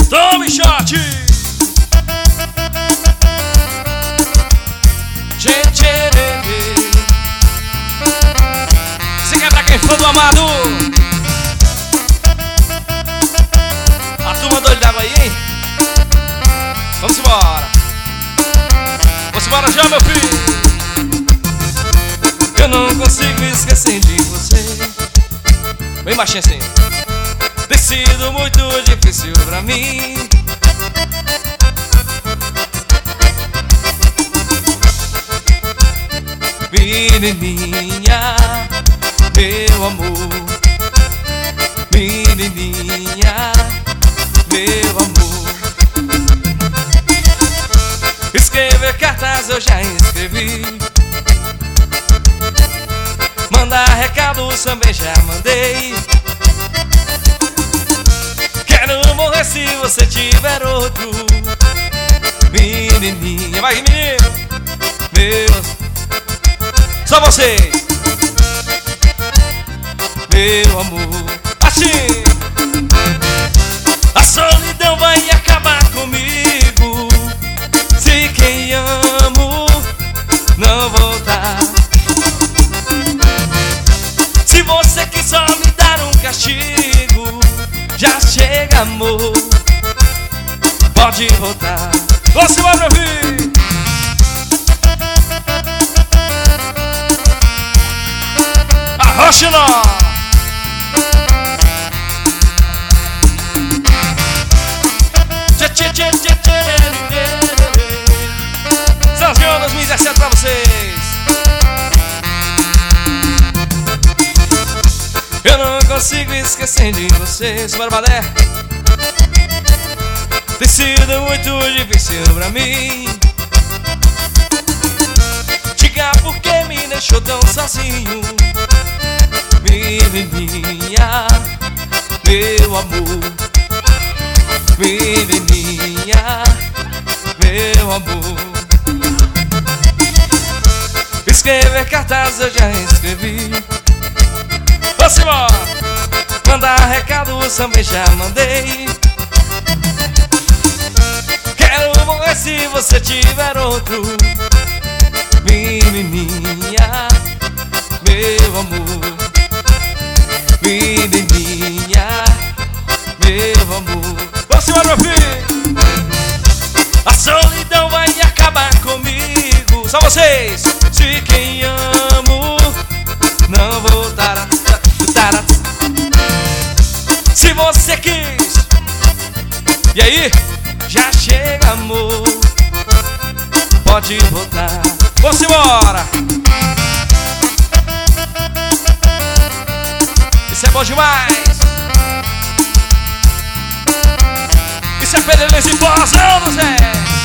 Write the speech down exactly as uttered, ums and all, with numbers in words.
Tome shot! Se quer pra quem for do amado. A turma doida d'água aí, hein? Vamos embora. Vamos embora já, meu filho. Eu não consigo esquecer de você. Bem baixinho assim. Tem sido muito difícil pra mim. Menininha, meu amor. Menininha, meu amor. Escrever cartas eu já escrevi. Mandar recado também já mandei. Quero morrer se você tiver outro. Menininha, vai menino. Meus, só vocês. Meu amor, assim. A solidão vai acabar comigo se quem amo não voltar. Se você quis só me dar um castigo, já chega, amor, pode voltar. Você vai me ouvir. Arrocha nós. São os dois mil e dezessete pra vocês. Eu não consigo esquecer de você. Bora, balé. Tem sido muito difícil pra mim. Diga por que me deixou tão sozinho. Menininha, meu amor. Menininha, meu amor. Escrever cartas eu já escrevi. Vamos embora. Mandar recado também já mandei. Quero morrer se você tiver outro. Menininha, meu amor. Menininha, meu amor. Vamos embora, meu filho. A solidão vai acabar comigo. Só vocês. Se quem amo não voltará. Se você quis, e aí? Já chega, amor, pode voltar. Vamos embora. Isso é bom demais. Isso é Perelense Forrozão, Zé.